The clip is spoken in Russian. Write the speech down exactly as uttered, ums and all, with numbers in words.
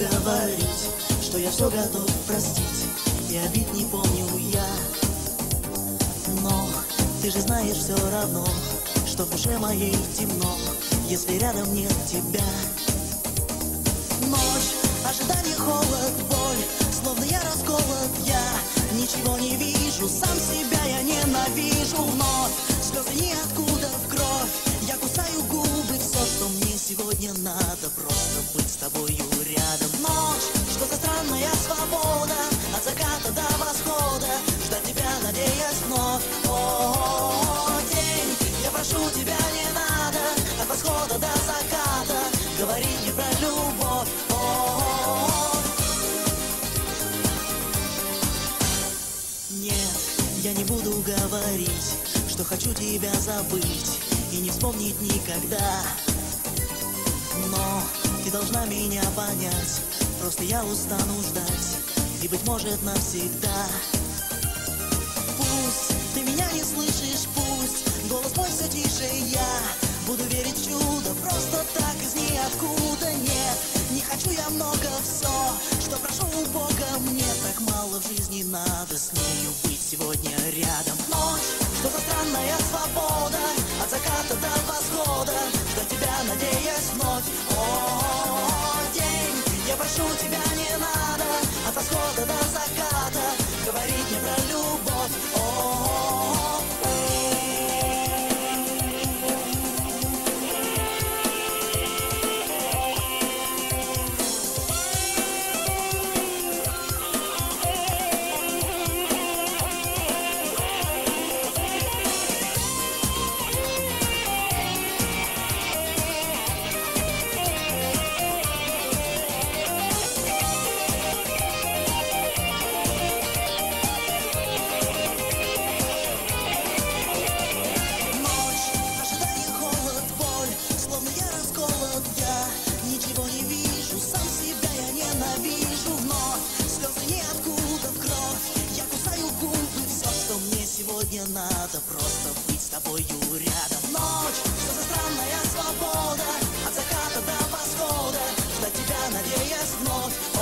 говорить, что я все готов простить, и обид не помню я. Но ты же знаешь все равно, что в душе моей темно, если рядом нет тебя. Ночь, ожидание, холод, боль, словно я расколот, я ничего не вижу, сам себя я ненавижу. Вновь слезы ниоткуда в кровь, я кусаю губы, все, что мне сегодня надо, просто быть с тобою рядом. Ночь, что за странная свобода, от заката до восхода, ждать тебя, надеясь вновь. О, день, я прошу тебя, не надо, от восхода до заката, говори мне про любовь. О, нет, я не буду говорить, что хочу тебя забыть и не вспомнить никогда. Но ты должна меня понять, просто я устану ждать, и, быть может, навсегда. Пусть ты меня не слышишь, пусть голос мой все тише, я буду верить в чудо, просто так из ниоткуда. Нет, не хочу я много, все, что прошу у Бога, мне так мало в жизни надо с нею быть сегодня рядом. Ночь, что за странная свобода, от заката до восхода, ждать тебя, надеясь вновь. О, день, я прошу тебя, не надо, от восхода до заката, говорить мне про любовь. О, сегодня надо просто быть с тобою рядом. Ночь, что за странная свобода, от заката до восхода, ждать тебя, надеясь вновь.